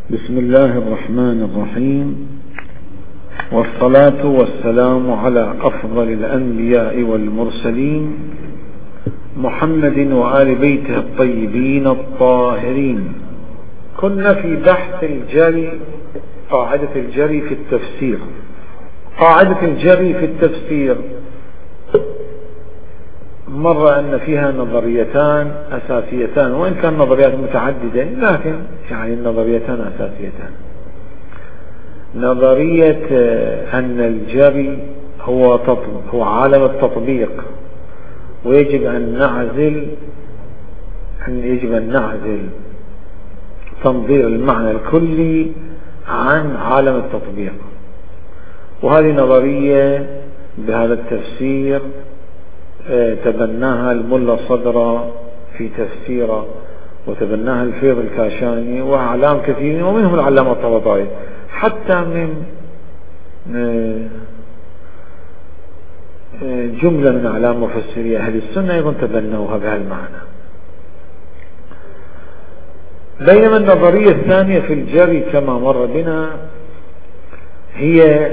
بسم الله الرحمن الرحيم، والصلاة والسلام على أفضل الأنبياء والمرسلين محمد وآل بيته الطيبين الطاهرين. كنا في بحث الجري، قاعدة الجري في التفسير. قاعدة الجري في التفسير مر أن فيها نظريتان أساسيتان، وإن كان نظريات متعددة لكن النظريتان أساسيتان. نظرية أن الجري هو عالم التطبيق، ويجب أن نعزل تنظير المعنى الكلي عن عالم التطبيق. وهذه نظرية بهذا التفسير تبناها الملا صدرة في تفسيره، وتبناها الفيض الكاشاني وأعلام كثيرين، ومنهم العلامة الطباطبائي، حتى من جملة من أعلام مفسري أهل السنة أيضا تبنوها بهالمعنى. بينما النظرية الثانية في الجري كما مر بنا هي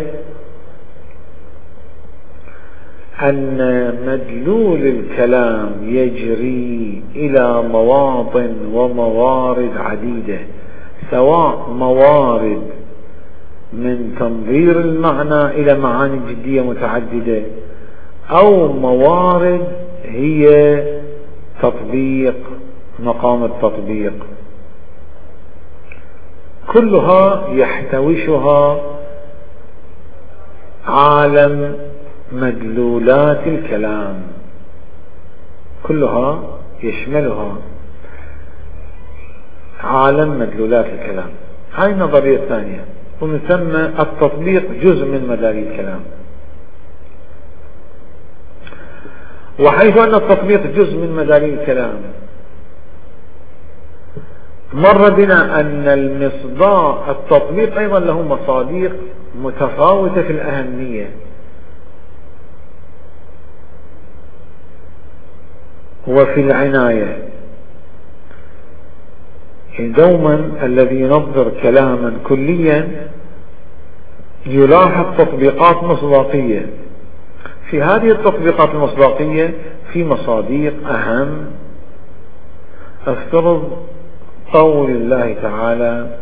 أن مدلول الكلام يجري إلى مواطن وموارد عديدة، سواء موارد من تنظير المعنى إلى معاني جدية متعددة، أو موارد هي تطبيق، مقام التطبيق، كلها يحتوشها عالم مدلولات الكلام، كلها يشملها عالم مدلولات الكلام. هاي النظرية الثانية، ونسمى التطبيق جزء من مداري الكلام. وحيث أن التطبيق جزء من مداري الكلام، مر بنا أن التطبيق أيضا له مصادر متفاوتة في الأهمية وفي العناية. دوما الذي ينظر كلاما كليا يلاحظ تطبيقات مصداقية. في هذه التطبيقات المصداقية في مصادر أهم، افترض قول الله تعالى: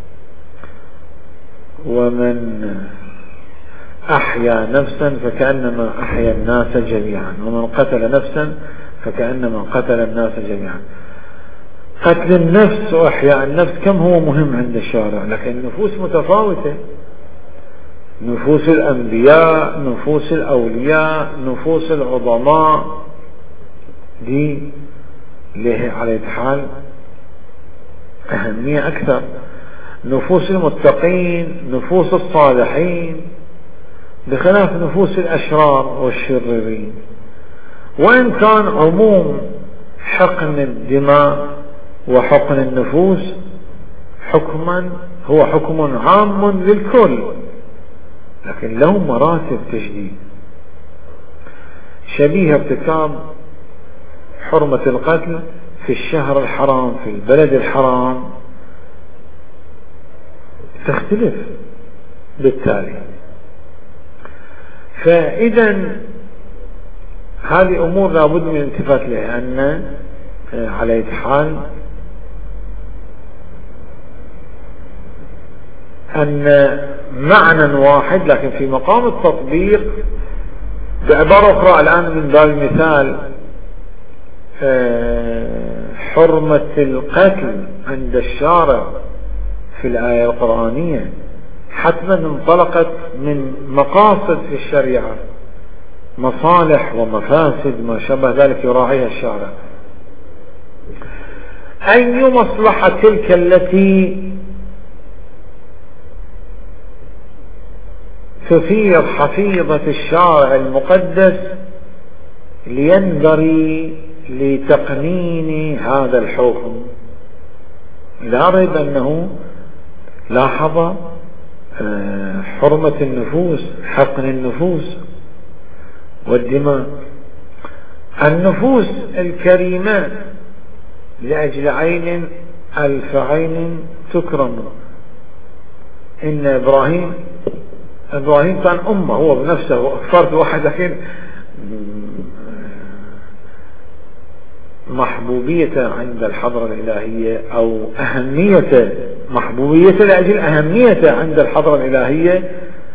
ومن أحيا نفسا فكأنما أحيا الناس جميعا، ومن قتل نفسا فكأنما قتل الناس جميعا. قتل النفس وإحياء النفس كم هو مهم عند الشارع، لكن النفوس متفاوتة، نفوس الأنبياء، نفوس الأولياء، نفوس العظماء، دي له على حال أهمية أكثر. نفوس المتقين، نفوس الصالحين، بخلاف نفوس الأشرار والشريرين. وإن كان عموم حقن الدماء وحقن النفوس حكما هو حكم عام للكل، لكن له مراتب تشديد، شبيه ارتكاب حرمة القتل في الشهر الحرام في البلد الحرام تختلف بالتالي. فإذا هذه أمور لابد من الالتفات لها، أن على حال أن معنى واحد لكن في مقام التطبيق. بعبارة أخرى الآن من باب المثال، حرمة القتل عند الشارع في الآية القرآنية حتما انطلقت من مقاصد في الشريعة، مصالح ومفاسد ما شابه ذلك يراعيها الشارع. أي مصلحة تلك التي تثير حفيظة الشارع المقدس لينبري لتقنين هذا الحكم؟ لا ريب أنه لاحظ حرمة النفوس، حقن النفوس والدماء. النفوس الكريمة لأجل عين ألف عين تكرم، إن إبراهيم كان أمة هو بنفسه فرد واحد، لكن محبوبيته عند الحضرة الإلهية أو أهميته، محبوبيته لأجل أهميته عند الحضرة الإلهية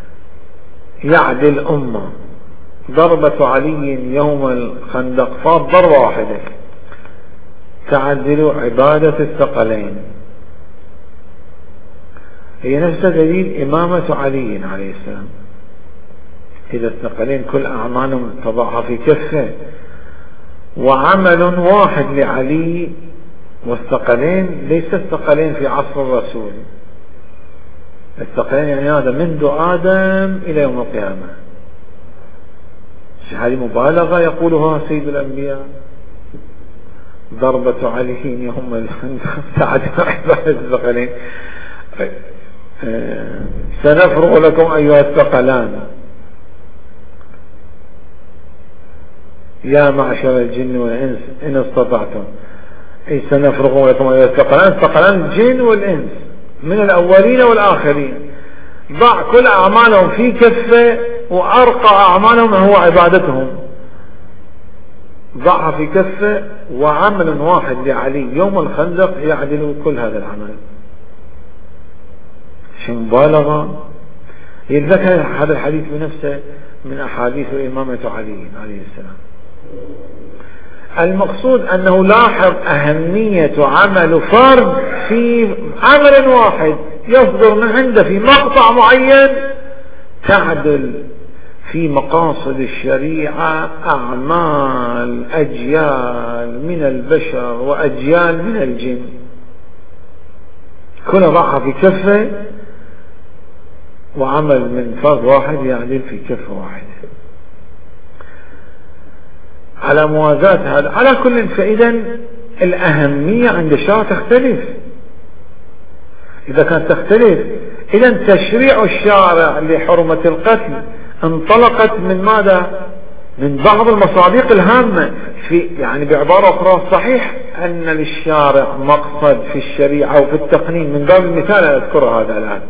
يعدل أمة. ضربة علي يوم الخندق فاض ضربة واحدة تعدل عبادة الثقلين، هي نفسها دليل إمامة علي عليه السلام. إذا الثقلين كل أعمالهم تضعها في كفة، وعمل واحد لعلي، والثقلين ليس الثقلين في عصر الرسول، الثقلين يعني هذا منذ آدم إلى يوم القيامة. هذه مبالغة يقولها سيد الأنبياء. ضربة علي يوم الخندق تعدل عبادة الثقلين. سنفرغ لكم أيها الثقلان يا معشر الجن والإنس إن استطعتم. أي سنفرغ لكم أيها الثقلان، الثقلان الجن والإنس من الأولين والآخرين. ضع كل أعمالهم في كفة، وأرقى أعمالهم هو عبادتهم، ضعها في كفة، وعمل واحد لعلي يوم الخندق يعدل كل هذا العمل. شو مبالغة. يتذكر هذا الحديث بنفسه من أحاديث إمامة علي عليه السلام. المقصود أنه لاحظ أهمية عمل فرد في عمل واحد يصدر من عنده في مقطع معين تعدل في مقاصد الشريعة أعمال أجيال من البشر وأجيال من الجن، كل ضعها في كفة، وعمل من فرد واحد يعدل في كفة واحدة على موازاة هذا. على كل، فإذا الأهمية عند الشرع تختلف. إذا كانت تختلف، إذا تشريع الشارع لحرمة القتل انطلقت من ماذا؟ من بعض المصادق الهامة يعني بعبارة أخرى صحيح أن للشارع مقصد في الشريعة وفي التقنين، من باب المثال أذكر هذا الآن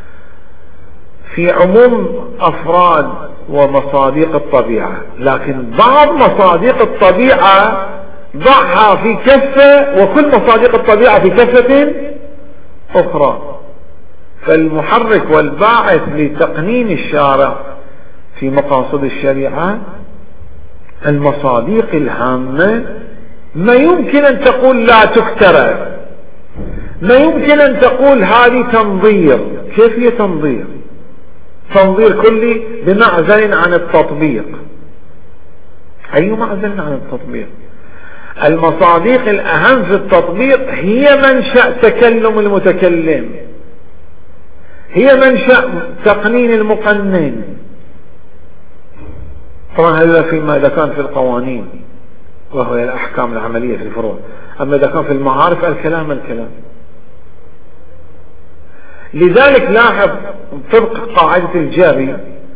في عموم أفراد ومصادق الطبيعة، لكن بعض مصادق الطبيعة ضعها في كفة، وكل مصادق الطبيعة في كفة أخرى. فالمحرك والباعث لتقنين الشارع في مقاصد الشريعة المصادق الهامة. ما يمكن أن تقول لا تكترى، ما يمكن أن تقول هذه تنظير. كيف هي تنظير؟ تنظير كلي بمعزل عن التطبيق. أي معزل عن التطبيق؟ المصادق الأهم في التطبيق هي منشأ تكلم المتكلم، هي منشأ تقنين المقنن. طبعا هذا فيما إذا كان في القوانين وهو الأحكام العملية في الفروع، أما إذا كان في المعارف الكلام. لذلك لاحظ طبق قاعدة الجابي،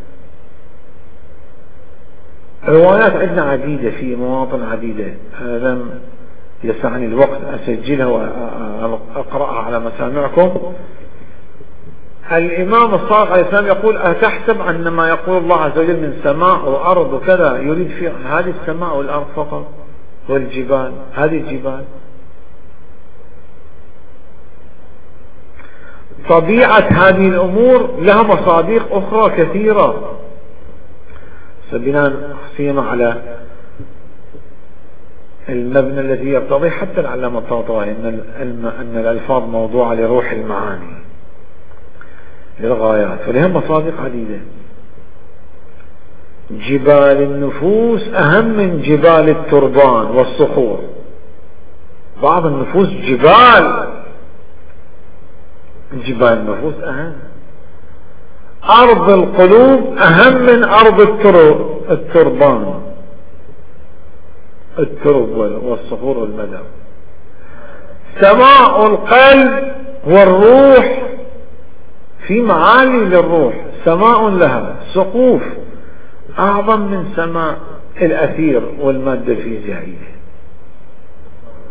روايات عندنا عديدة في مواطن عديدة، لم يسعني الوقت أسجلها وأقرأها على مسامعكم. الإمام الصادق عليه السلام يقول: أتحسب أن ما يقول الله عز وجل من سماء وأرض وكذا يريد في هذه السماء والأرض فقط والجبال؟ هذه الجبال طبيعة هذه الأمور لها مصادق أخرى كثيرة، بناء سيما على المبنى الذي يرتضي حتى العلامة الطباطبائي أن الألفاظ موضوعة لروح المعاني للغايات، فلها مصادق عديدة. جبال النفوس أهم من جبال التربان والصخور. بعض النفوس جبال النفوس أهم. أرض القلوب أهم من أرض التربان، الترب والصخور والمدى. سماء القلب والروح، في معالي للروح، سماء لها سقوف أعظم من سماء الأثير والمادة الفيزيائية،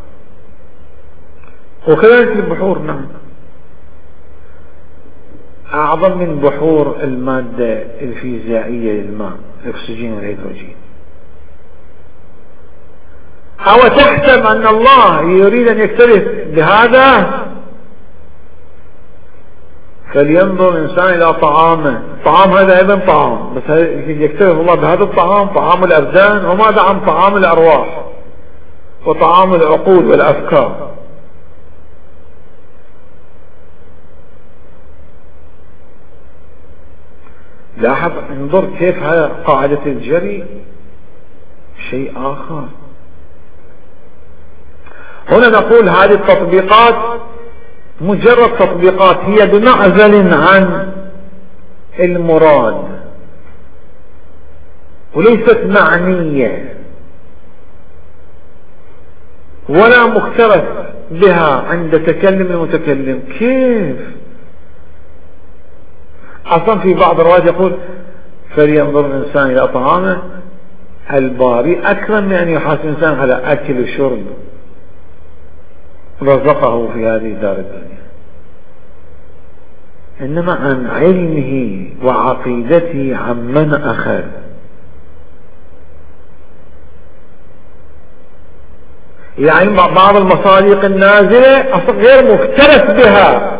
وكذلك البحور. نعم، أعظم من بحور المادة الفيزيائية للماء، الأكسجين والهيدروجين. أو تحسب أن الله يريد أن يكترث بهذا؟ فلينظر الإنسان إلى طعامه، الطعام هذا أيضا طعام، بس يكترث الله بهذا الطعام، طعام الأبدان، وماذا عن طعام الأرواح وطعام العقول والأفكار؟ لاحظ، انظر كيف قاعدة الجري شيء آخر. هنا نقول هذه التطبيقات مجرد تطبيقات، هي بمعزل عن المراد وليست معنية ولا مكترث بها عند تكلم المتكلم. كيف؟ أصلا في بعض الروايات يقول فلينظر الإنسان إلى طعامه، الباري أكرم من أن يحاسب الإنسان على أكل وشرب رزقه في هذه دار الدنيا، إنما عن علمه وعقيدته عمن أخذ. يعني بعض المصادق النازلة أصلا غير مكترث بها،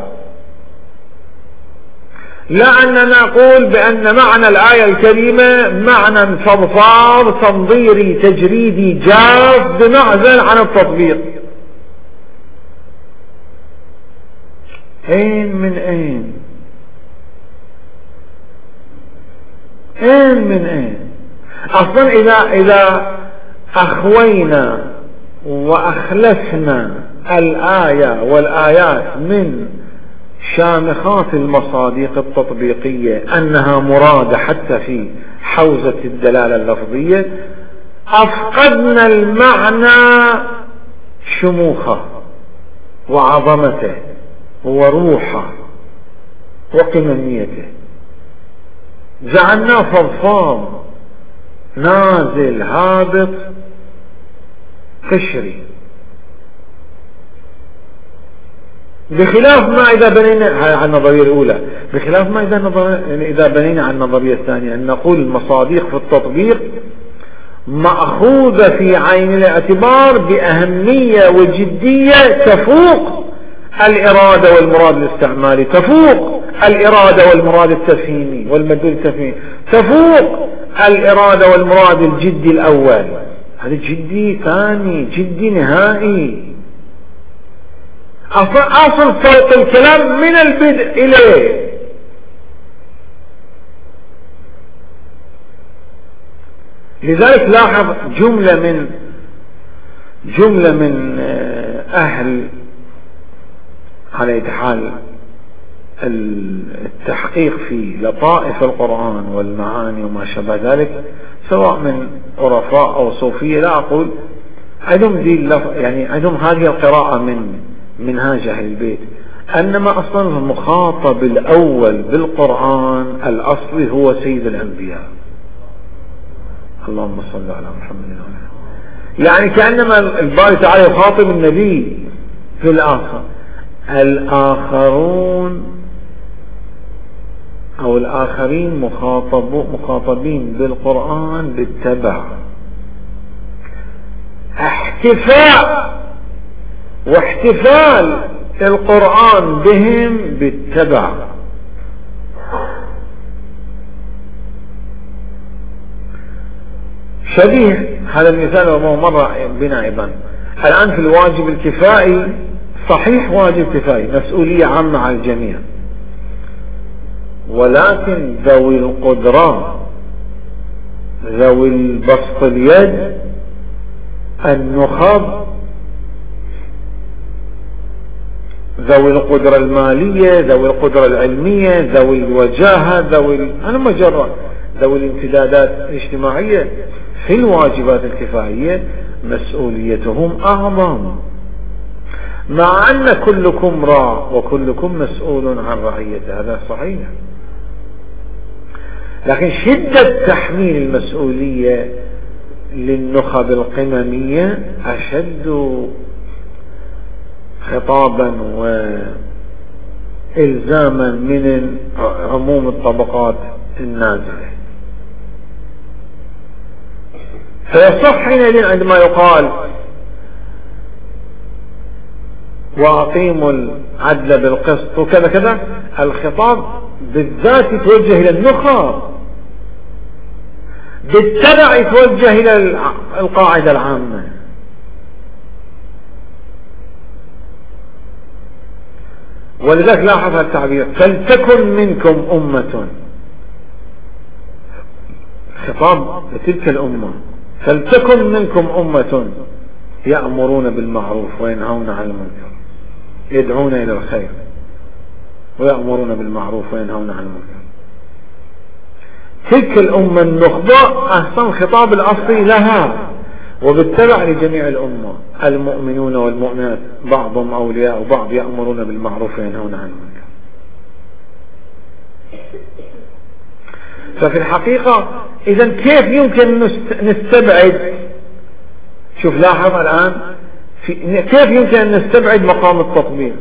لا أننا نقول بأن معنى الآية الكريمة معنى فضفاض تنظيري تجريدي جاف بمعزل عن التطبيق. أين من أين؟ أين من أين؟ أصلا إذا أخوينا وأخلفنا الآية والآيات من شامخات المصادق التطبيقية أنها مرادة حتى في حوزة الدلالة اللفظية، أفقدنا المعنى شموخه وعظمته وروحه وقمميته، جعلناه فضفاض نازل هابط قشري، بخلاف ما إذا بنينا على النظرية الأولى، بخلاف ما إذا بنينا على النظرية الثانية، أن نقول المصادق في التطبيق مأخوذة في عين الاعتبار بأهمية وجدية تفوق الإرادة والمراد الاستعمالي، تفوق الإرادة والمراد التفهيمي والمدلول التفهيمي، تفوق الإرادة والمراد الجدي الأول. هذا جدي ثاني، جدي نهائي، أصل صوت الكلام من البدء إليه. لذلك لاحظ جملة من أهل على حال التحقيق في لطائف القرآن والمعاني وما شابه ذلك، سواء من عرفاء أو صوفية، لا أقول عندهم يعني عندهم هذه القراءة من منهاج أهل البيت، أنما أصلا المخاطب الأول بالقرآن الأصلي هو سيد الأنبياء، اللهم صل على محمد. يعني كأنما الباري تعالى يخاطب النبي في الآخر، الآخرون أو الآخرين مخاطبين بالقرآن بالتبع، احتفاء واحتفال القرآن بهم بالتبع. شبيه هذا المثال وهو مر بنا أيضا الآن في الواجب الكفائي. صحيح واجب كفائي، مسؤولية عامة على الجميع، ولكن ذوي القدرة، ذوي البسط اليد، النخب، ذوي القدرة المالية، ذوي القدرة العلمية، ذوي الوجاهة، أنا مجرد ذوي الامتدادات الاجتماعية في الواجبات الكفائية مسؤوليتهم أعظم، مع أن كلكم راع وكلكم مسؤول عن رعيته، هذا صحيح، لكن شدة تحميل المسؤولية للنخب القممية أشد خطابا إلزاما من عموم الطبقات النازلة. فيصح حينئذ عندما يقال وأقيموا العدل بالقسط وكذا كذا، الخطاب بالذات يتوجه إلى النخب، بالتبع يتوجه إلى القاعدة العامة. ولذلك لاحظ التعبير فلتكن منكم أمة، خطاب لتلك الأمة، فلتكن منكم أمة يأمرون بالمعروف وينهون عن المنكر، يدعون إلى الخير ويأمرون بالمعروف وينهون عن المنكر. تلك الأمة النخبة أحسن خطاب الأصلي لها، وبالتبع لجميع الأمة المؤمنون والمؤمنات بعضهم أولياء وبعض يأمرون بالمعروف وينهون عن المنكر. ففي الحقيقة إذا كيف يمكن نستبعد، شوف لاحظ الآن كيف يمكن أن نستبعد مقام التطبيق،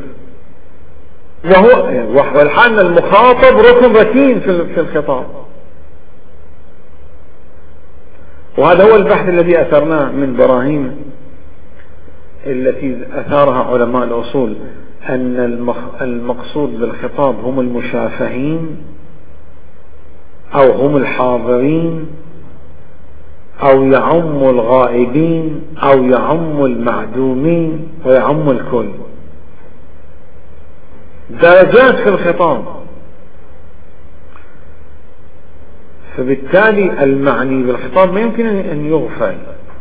والحال المخاطب ركن ركين في الخطاب. وهذا هو البحث الذي أثرناه من براهين التي أثارها علماء الأصول، أن المقصود بالخطاب هم المشافهين أو هم الحاضرين أو يعم الغائبين أو يعم المعدومين ويعم الكل. درجات في الخطاب، فبالتالي المعني بالخطاب ما يمكن أن يغفل.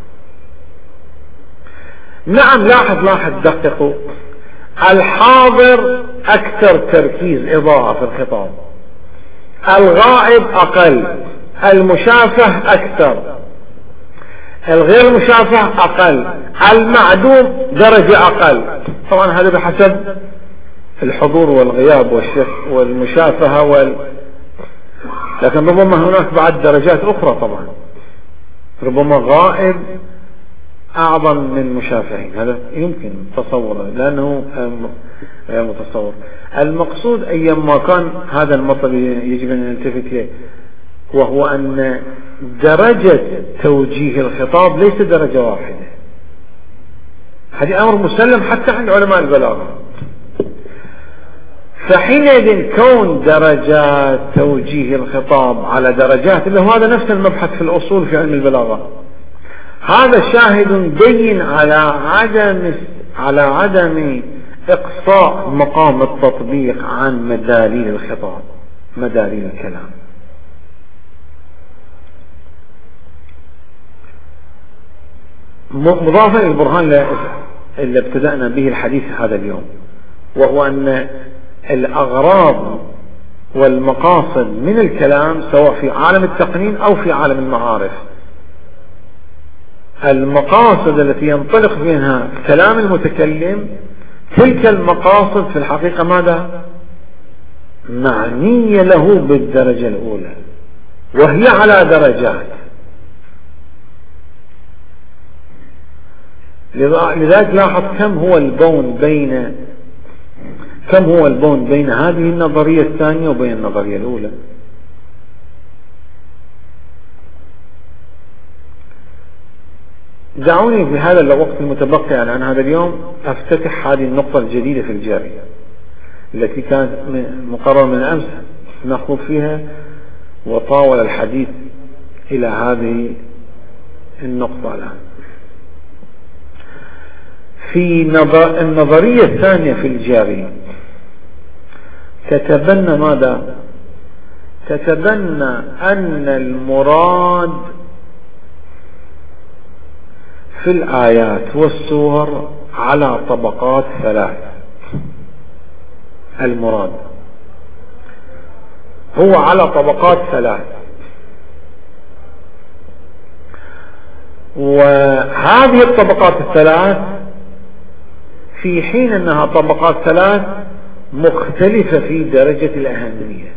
نعم لاحظ دققوا، الحاضر أكثر تركيز إضاءة في الخطاب، الغائب أقل، المشافه أكثر، الغير مشافه أقل، المعدوم درجة أقل. طبعا هذا بحسب الحضور والغياب والمشافهة لكن ربما هناك بعد درجات أخرى. طبعا ربما غائب أعظم من مشافهين، هذا يمكن تصوره لأنه متصور. المقصود أيما كان هذا المطلب يجب أن نلتفت إليه، وهو أن درجة توجيه الخطاب ليس درجة واحدة. هذا أمر مسلم حتى عند علماء البلاغة. فحينئذ كون درجات توجيه الخطاب على درجات، اللي هو هذا نفس المبحث في الأصول في علم البلاغة، هذا شاهد بين على عدم إقصاء مقام التطبيق عن مداليل الخطاب، مداليل الكلام. مضافا للبرهان اللي ابتدأنا به الحديث هذا اليوم، وهو أن الأغراض والمقاصد من الكلام سواء في عالم التقنين أو في عالم المعارف، المقاصد التي ينطلق منها كلام المتكلم، تلك المقاصد في الحقيقة ماذا؟ معنية له بالدرجة الأولى، وهي على درجات. لذلك لاحظ كم هو البون بين هذه النظرية الثانية وبين النظرية الأولى. دعوني في هذا الوقت المتبقي عن هذا اليوم أفتتح هذه النقطة الجديدة في الجارية التي كانت مقررة من أمس نخوض فيها، وطاول الحديث إلى هذه النقطة الآن. في النظرية الثانية في الجارية تتبنى ماذا؟ تتبنى أن المراد في الآيات والسور على طبقات ثلاث. المراد هو على طبقات ثلاث، وهذه الطبقات الثلاث في حين أنها طبقات ثلاث مختلفة في درجة الأهمية،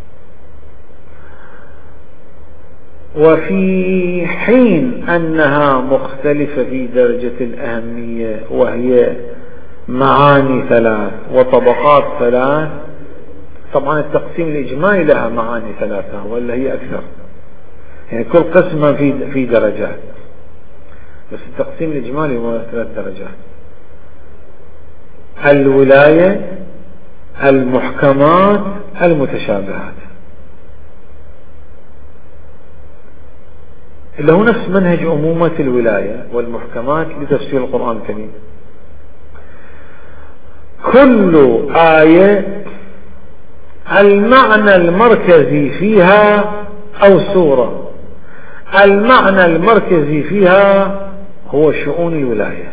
وفي حين أنها مختلفة في درجة الأهمية وهي معاني ثلاث وطبقات ثلاث، طبعا التقسيم الإجمالي لها معاني ثلاثة ولا هي أكثر، يعني كل قسمة في درجات، بس التقسيم الإجمالي هو 3 درجات: الولاية، المحكمات، المتشابهات، اللي هو نفس منهج أمومة الولاية والمحكمات لتفسير القرآن الكريم. كل آية المعنى المركزي فيها أو سورة المعنى المركزي فيها هو شؤون الولاية.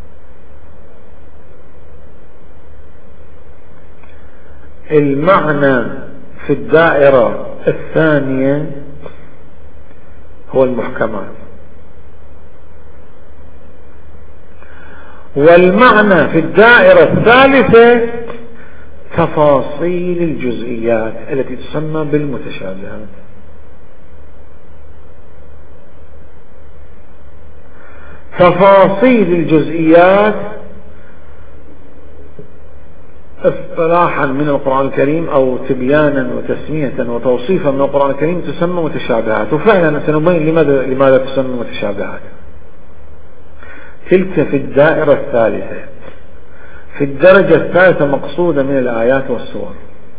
المعنى في الدائرة الثانية هو المحكمات، والمعنى في الدائرة الثالثة تفاصيل الجزئيات التي تسمى بالمتشابهات. تفاصيل الجزئيات اصطلاحا من القرآن الكريم أو تبيانا وتسمية وتوصيفا من القرآن الكريم تسمى متشابهات، وفعلا سنبين لماذا تسمى متشابهات. تلك في الدائرة الثالثة، في الدرجة الثالثة مقصودة من الآيات والسور.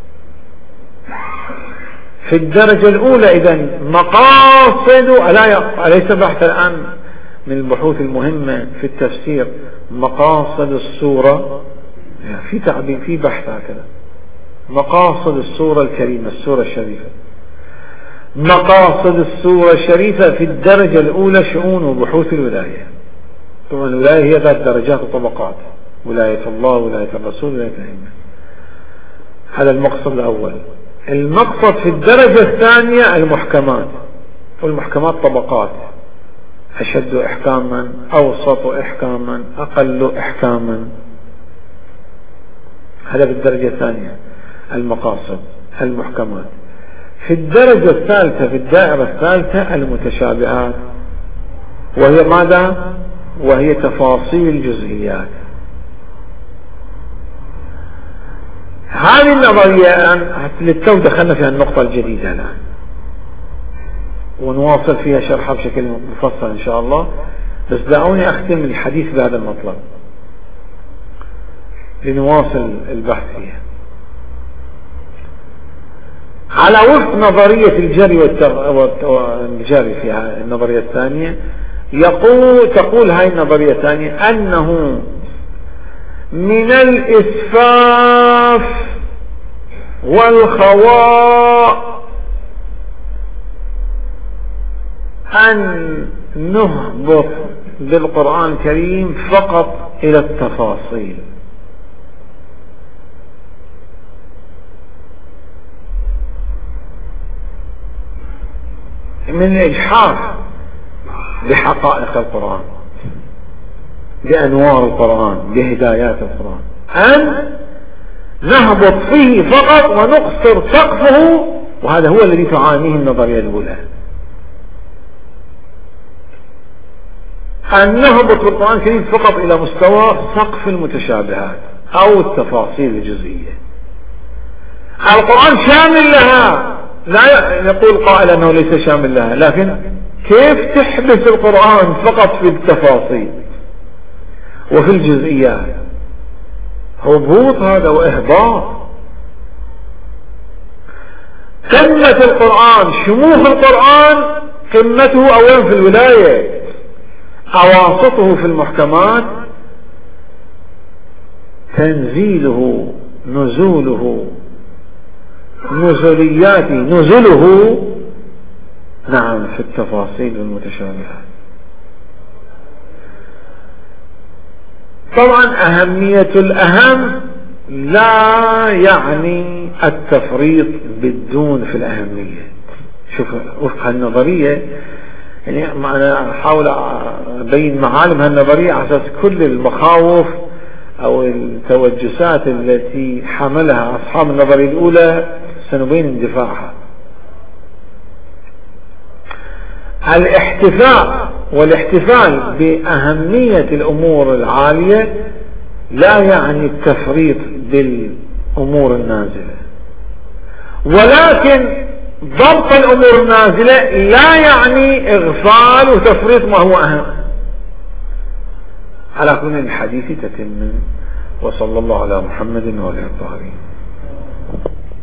في الدرجة الأولى إذن مقاصد، أليس بحث الآن من البحوث المهمة في التفسير مقاصد السورة، في تعبير في بحث هكذا، مقاصد السورة الكريمة السورة الشريفة. مقاصد السورة الشريفة في الدرجة الأولى شؤون وبحوث الولاية. طبعا الولاية هي ذات درجات وطبقات: ولاية الله، ولاية الرسول، ولاية الأئمة. هذا المقصد الأول. المقصد في الدرجة الثانية المحكمات، والمحكمات طبقات: أشد إحكاما، أوسط إحكاما، أقل إحكاما. هذا بالدرجة الثانية المقاصد المحكمات. في الدرجة الثالثة في الدائرة الثالثة المتشابهات، وهي ماذا؟ وهي تفاصيل الجزئيات. هذه النظرية للتو دخلنا فيها النقطة الجديدة الآن، ونواصل فيها شرحها بشكل مفصل إن شاء الله، بس دعوني أختم الحديث بهذا المطلب لنواصل البحث فيها. على وفق نظرية الجري والجري فيها النظرية الثانية، تقول هاي النظرية الثانية أنه من الإسفاف والخواء أن نهبط بالقرآن الكريم فقط إلى التفاصيل، من الإجحاف بحقائق القرآن، بأنوار القرآن، بهدايات القرآن، أن نهبط فيه فقط ونقصر سقفه. وهذا هو الذي تعانيه النظرية الأولى، أن نهبط بالقرآن الكريم فقط إلى مستوى سقف المتشابهات أو التفاصيل الجزئية. القرآن شامل لها، لا يقول قائل أنه ليس شامل لها، لكن كيف تحبس القرآن فقط في التفاصيل وفي الجزئيات؟ هبوط هذا وإهباط. قمة القرآن، شموخ القرآن، قمته أولا في الولاية، أواسطه في المحكمات، تنزيله، نزوله، نزلياته، نزله نعم في التفاصيل المتشابهات. طبعا أهمية الأهم لا يعني التفريط بالدون في الأهمية. شوف وفق هالنظرية، يعني أنا أحاول أبين معالم هالنظرية على أساس كل المخاوف أو التوجسات التي حملها أصحاب النظرية الأولى سنبين اندفاعها. الاحتفاء والاحتفال بأهمية الأمور العالية لا يعني التفريط بالأمور النازلة. ولكن ضبط الأمور النازلة لا يعني إغفال وتفريط ما هو أهم. على كل الحديث تتم، وصلى الله على محمد وعلى آله الطاهرين.